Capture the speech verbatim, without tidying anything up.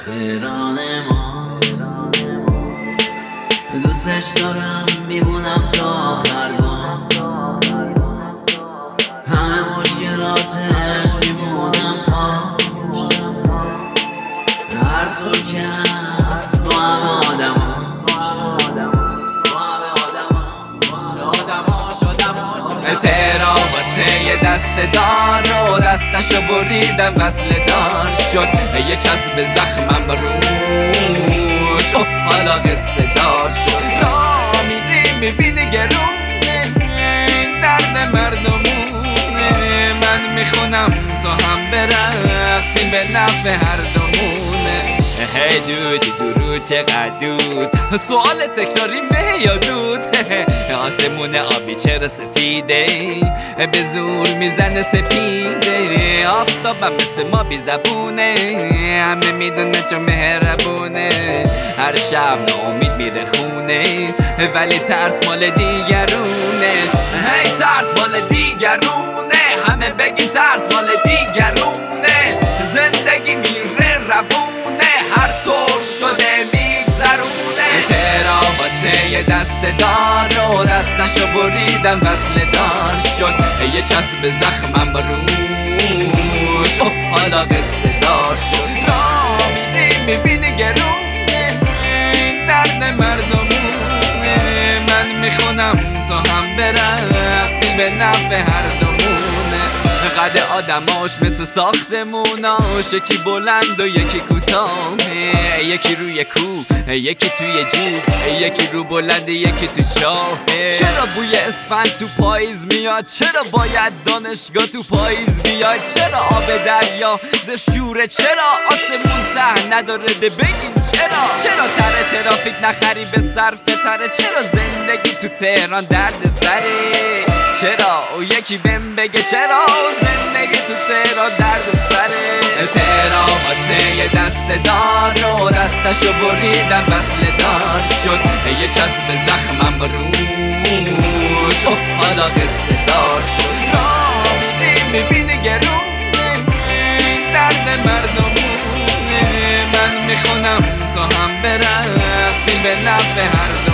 خیران ما دوستش دارم میمونم تا آخر با همه مشکلاتش میمونم پاش هر طور که هست با همه آدماش اعترابات یه دست دار رو دستشو بریدم وصل دار شد یه کسب زخمم روش اوه حالا قصه دار شد را میدی میبینی گرونه درد مردمونه من میخونم تو هم برقصیم به نفع هر دومونه هی دودی درود چقدر دود سوال تکراری مه یا دود آسمون آبی چرا سفیده به زور میزنه سپیده آفتابم مثل ما بی زبونه همه میدونه چون مهربونه هر شب ناامید میره خونه ولی ترس مال دیگرونه هی ترس مال دیگرونه همه بگی ترس مال دیگرونه زندگی میره روونه هر طور شده میگذرونه اعترابات یه دست دار رو دستشو بریدم وصل دار شد یه چسب زخمم روش اوه حالا قصه دار شد را میدی میبینی گرونه درد مردمونه من میخونم تو هم برقصی به نفع هر دومونه قد آدماش مثل ساختموناش یکی بلند و یکی کوتاهه یکی روی کوه یکی توی جوب یکی رو بلند یکی تو چاهه چرا بوی اسفند تو پاییز میاد چرا باید دانشگاه تو پاییز بیاد چرا آب دریا ده شوره چرا آسمون ته نداره ده بگین چرا چرا تره ترافیک نخری به صرف تره چرا زندگی تو تهران درد سره چرا او یکی بهم بگه چرا زندگی تو تهران درد سره اعترابات یه دست دار رو دستشو بریدم وصل دار شد یه چسب زخمم روش اوه حالا قصه دار شد را میدی میبینی گرونه درد مردمونه من میخونم تو هم برقصیم به نفع هر